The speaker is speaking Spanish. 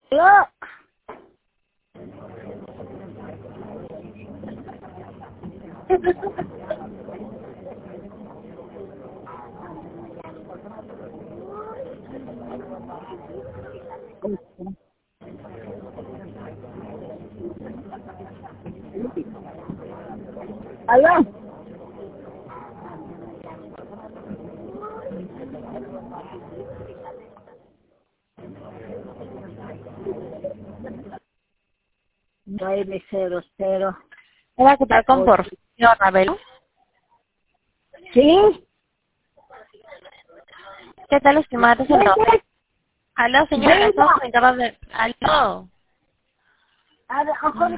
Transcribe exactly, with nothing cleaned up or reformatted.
Aló. Aló. nueve cero cero. Hola, ¿qué tal con por señor Ravelo? ¿Sí? ¿Qué tal, estimada señora? Aló, señora, Venga. estamos en de... Aló. A ver,